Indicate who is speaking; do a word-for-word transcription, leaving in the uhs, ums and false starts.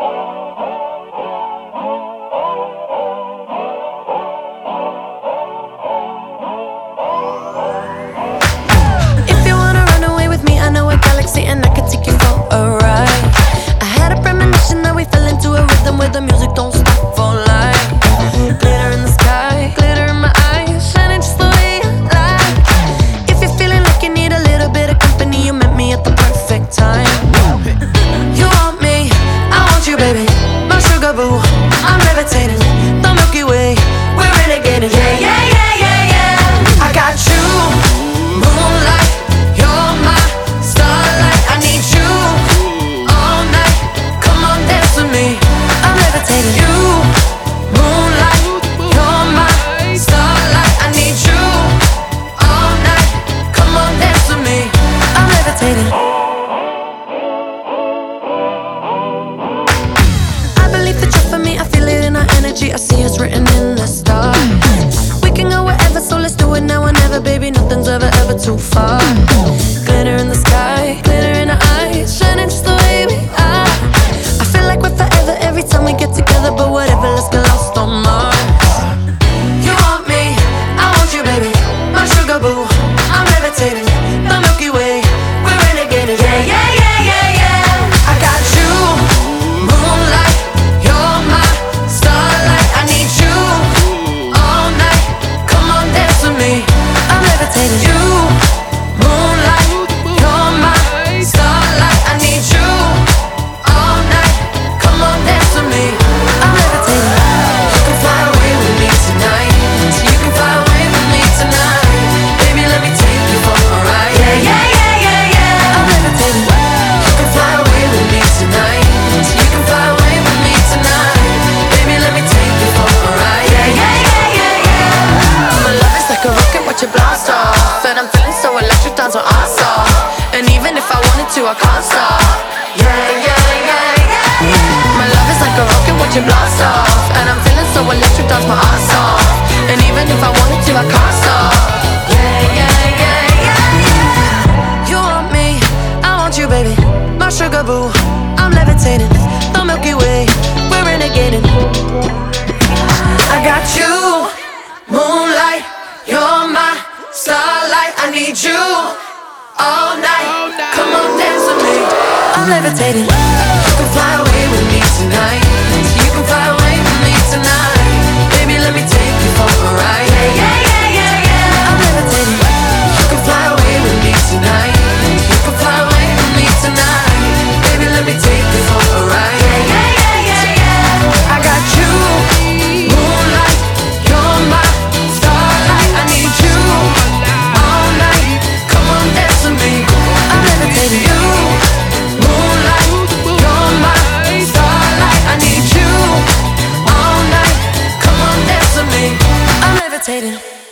Speaker 1: If you wanna run away with me, I know a galaxy and I can take you for a ride. I had a premonition that we fell into a rhythm where the music don't stop for life. Glitter in the sky, glitter in my eyes, shining just the way I like. If you're feeling like you need a little bit of company, you met me at the perfect time. You want me, I want you, baby, my sugar boo. I'm levitating, the Milky Way, we're renegading. Yeah, yeah, yeah, yeah, yeah. I got you, moonlight, you're my starlight. I need you all night. Come on, dance with me. I'm levitating. You, moonlight, you're my starlight. I need you all night. Come on, dance with me. I'm levitating. I believe that you're for me. I feel it in our energy. I see it's written in the stars. We can go wherever, so let's do it now or never, baby. Nothing's ever, ever too far. Glitter in the sky, glitter in our eyes, shining just the way we are. I feel like we're forever every time we get together, but whatever, let's get lost on Mars. You want me, I want you, baby, my sugar boo. I'm levitating, the Milky Way, we're renegading. Yeah, yeah, yeah, yeah, yeah. I got you, moonlight, you're my starlight. I need you all night. Come on, dance with me. I'm levitating. You, moonlight, you're my starlight. I need you all night. Come on, dance with me. I'm levitating. You can fly away with me tonight. So you can fly away with me tonight. Baby, let me take you for a ride. Yeah, yeah, yeah, yeah, yeah. I'm levitating. You can fly away with me tonight. So you can fly away with me tonight. Baby, let me take you for a ride. Yeah, yeah, yeah, yeah, yeah. My love is like a rocket, watch it blast off. And I'm feeling so electric, dance my ass off. And even if I wanted to, I can't stop. Yeah, yeah, yeah, yeah, yeah. My love is like a rocket, watch it blast off. And I'm feeling so electric, dance my ass off. And even if I wanted to, I can't stop. Yeah, yeah, yeah, yeah, yeah. You want me, I want you, baby, my sugar boo. I'm levitating, the Milky Way, we're renegading. I got you, moonlight, you're my starlight. I need you all night. Come on, dance with me. I'm levitating. You can fly away with me tonight. So you can fly away with me tonight. Baby, let me take you for a ride. Yeah, yeah, yeah, yeah, yeah. I'm levitating. You can fly away with me tonight. You can fly away with me tonight. Baby, let me take you for a ride. Yeah, yeah, yeah, yeah, yeah. I got you, moonlight, you're my starlight. I need you all night. Come on, dance with me. I'm levitating. You, moonlight, you're my starlight. I need you all night. Come on, dance with me. I'm levitating.